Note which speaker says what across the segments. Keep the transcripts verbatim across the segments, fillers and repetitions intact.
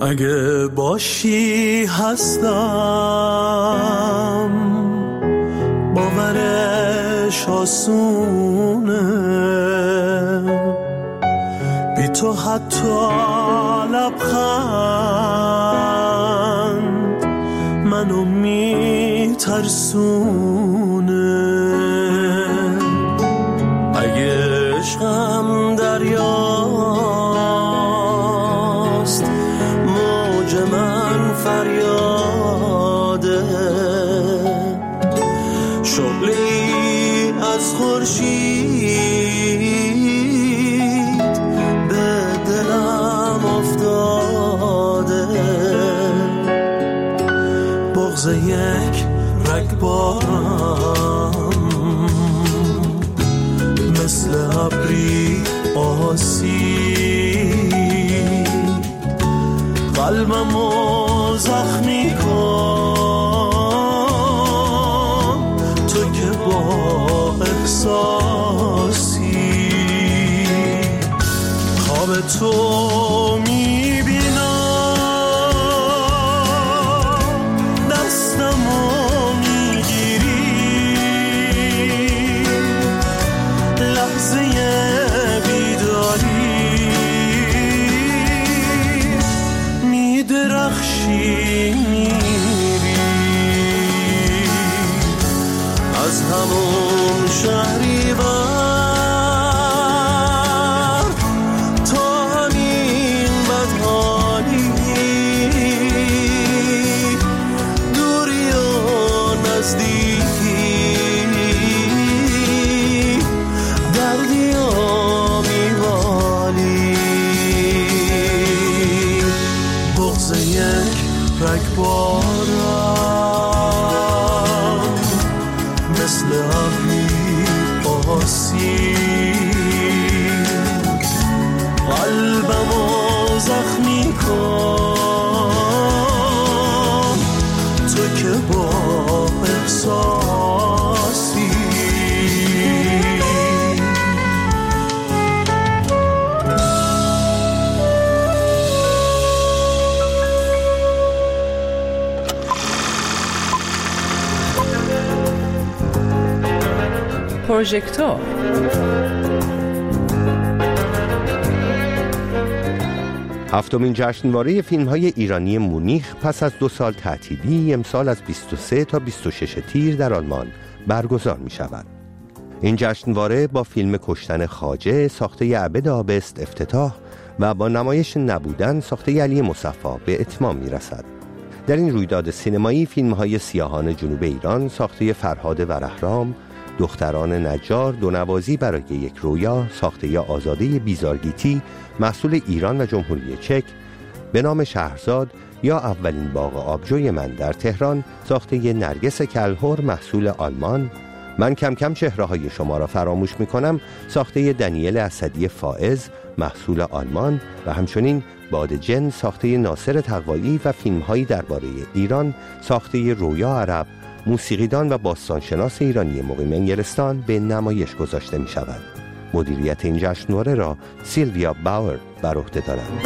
Speaker 1: اگه باشی هستم، باورش آسونه، بی تو حتی لبخند منو میترسونه. اگه عشقم دریاست، موج من فریاده، شعله‌ای از خورشید به دلم افتاده. بغض یک رگبارم مثل ابری آسید، قلبمو زخمی کن تو که با احساسی. خواب تو میبینم، دستمو میگیری، لحظه بیداری میدرخشی، میری از همون شهریور تا همین بدحالی، دوری و نزدیکی، دردی و میوالی. بغض یک رگبارم مثل ابری آسید، قلبمو زخمی کن تو که با احساسی.
Speaker 2: پروژکتور
Speaker 3: هفتمین جشنواره فیلم‌های ایرانی مونیخ پس از دو سال تعطیلی امسال از بیست و سه تا بیست و شش تیر در آلمان برگزار می‌شود. این جشنواره با فیلم کشتن خواجه ساخته عبد آبست افتتاح و با نمایش نبودن ساخته علی مصفی به اتمام می‌رسد. در این رویداد سینمایی فیلم‌های سیاهان جنوب ایران ساخته فرهاد ورهرام، دختران نجار، دو نوازی برای یک رویا ساخته آزاده بیزارگیتی محصول ایران و جمهوری چک، به نام شهرزاد یا اولین باغ آبجوی من در تهران ساخته نرگس کلهر محصول آلمان، من کم کم چهره‌های شما را فراموش می‌کنم ساخته دنیل اسدی فائز محصول آلمان و همچنین باد جن ساخته ناصر تقوایی و فیلم‌هایی درباره ایران ساخته رویا عرب، موسیقیدان و باستانشناس ایرانی مقیم انگلستان به نمایش گذاشته می شود. مدیریت این جشنواره را سیلویا باور بر عهده دارد.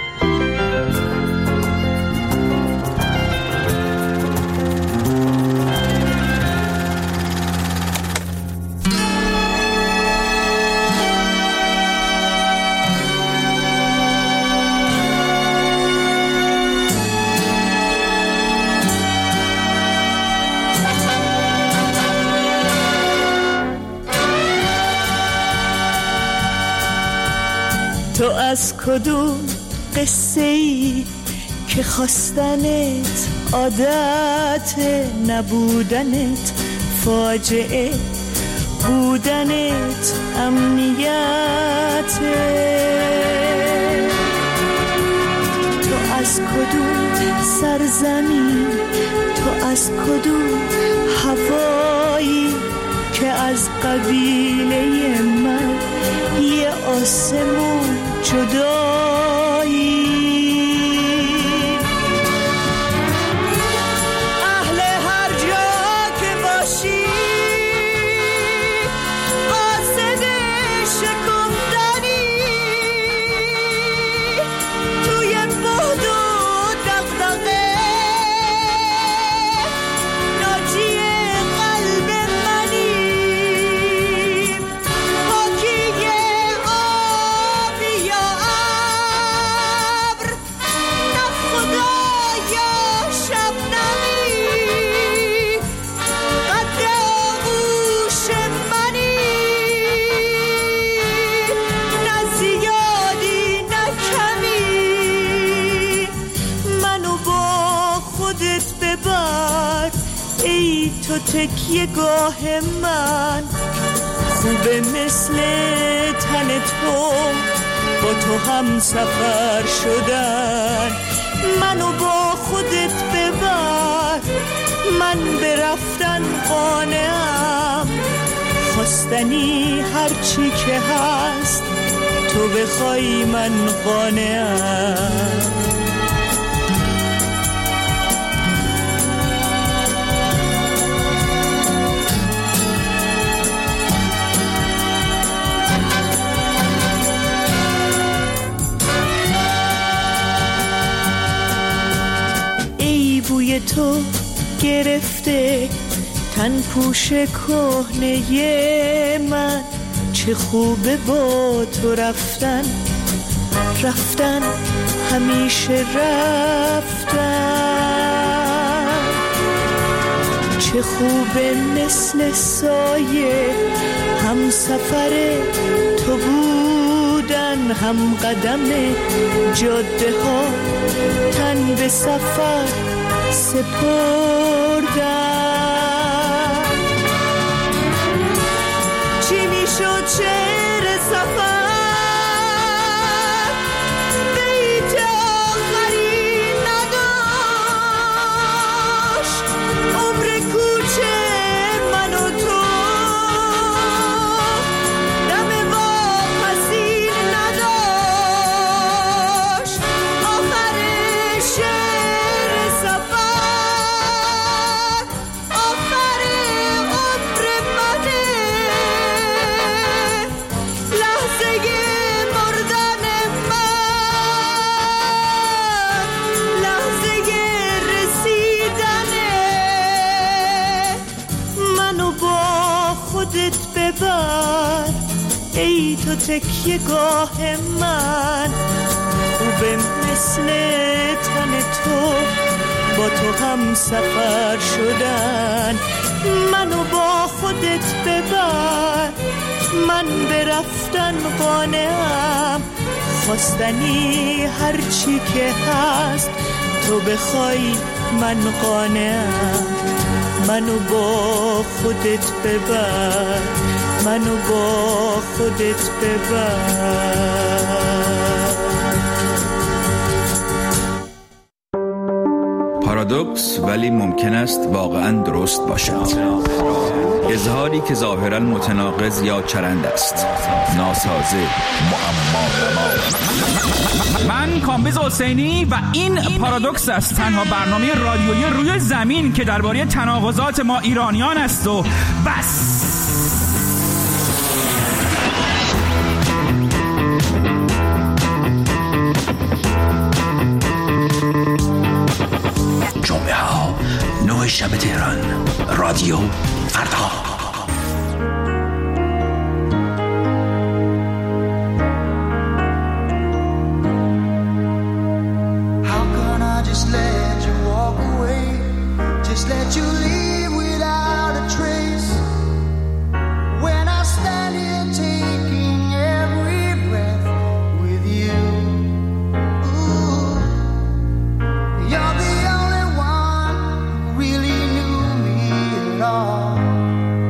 Speaker 4: تو از کدوم قصه ای که خواستنت عادت، نبودنت فاجعه، بودنت امنیت؟ تو از کدوم سرزمین، تو از کدوم هوایی که از قبیله من یه آسمون جدایی؟ اهل هر جا که باشی قاصد شکفتنی، توی بهد و تو تکیه گاه من، خوبه مثل تن تو با تو هم سفر شدن. منو با خودت ببر، من برفتن قانعم، خواستنی هرچی که هست تو بخوای من قانعم. بوی تو گرفته تن پوش کهنه من، چه خوبه با تو رفتن، رفتن همیشه رفتن. چه خوبه مثل سایه هم سفر تو بودن، هم قدم جاده ها تن به سفر سپردن. چی میشد شعر سفر بیت آخری نداشت، عمر کوچه من و تو دم واپسی نداشت. آخر شعر سفر ببر، ای تو تکیه گاه من، خوبه مثل تن تو با تو هم سفر شدن. منو با خودت ببر، من برفتن قانعم، خواستنی هرچی که هست تو بخوای من قانعم. منو با خودت ببر، منو با خودت ببر.
Speaker 2: پارادوکس ولی ممکن است واقعاً درست باشد. اظهاری که ظاهراً متناقض یا چرند است، ناسازه، معما.
Speaker 5: من کامبیز حسینی و این پارادوکس است، تنها برنامه رادیویی روی زمین که درباره تناقضات ما ایرانیان است و بس.
Speaker 6: جمعه ها نه شب تهران، رادیو فردا.
Speaker 7: You're the only one who really knew me at all.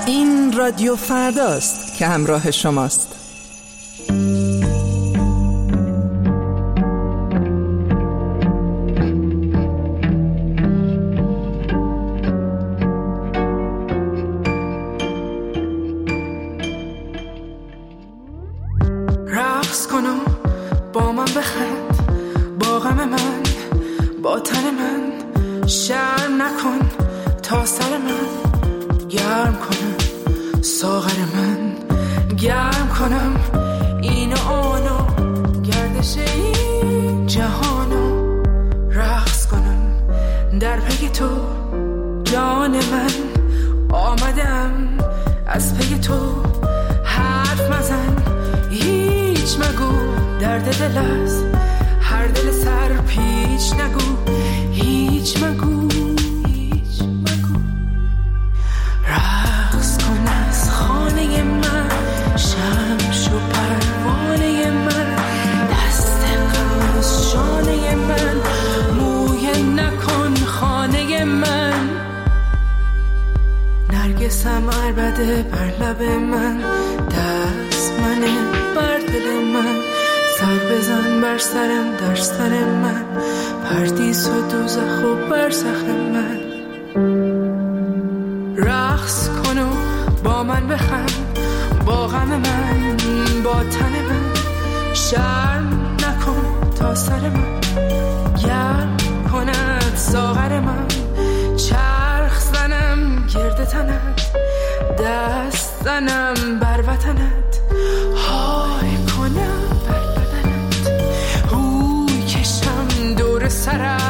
Speaker 7: این رادیو فرداست که همراه شماست.
Speaker 8: رقص کنم با من بخند، با غم من، با تن من، شرم نکن تا سر من گرم کنم، ساغر من گرم کنم، این و آنو گردش این جهانو رقص کنم در پی تو جان من، آمدم از پی تو حرف مزن، هیچ مگو درد دل است، هر دل سر پیچ نگو، هیچ مگو هیچ مگو. رقص کن از خانه من، شمش و پروانه من، دست غم از شانه من، مویه نکن خانه من، نرگسم عربده بر لب من، دست منه بر دل من، سر بزن بر سرم در سر من، پردیس و دوزخ و برزخ من. رقص کن و با من بخند، با غم من، با تن من، شرم نکن تا سر من گرم کند ساغر من، چرخ زنم گرد تنت، دست زنم بر وطنت، های کنم بر بدنت، هوی کشم دور سرت،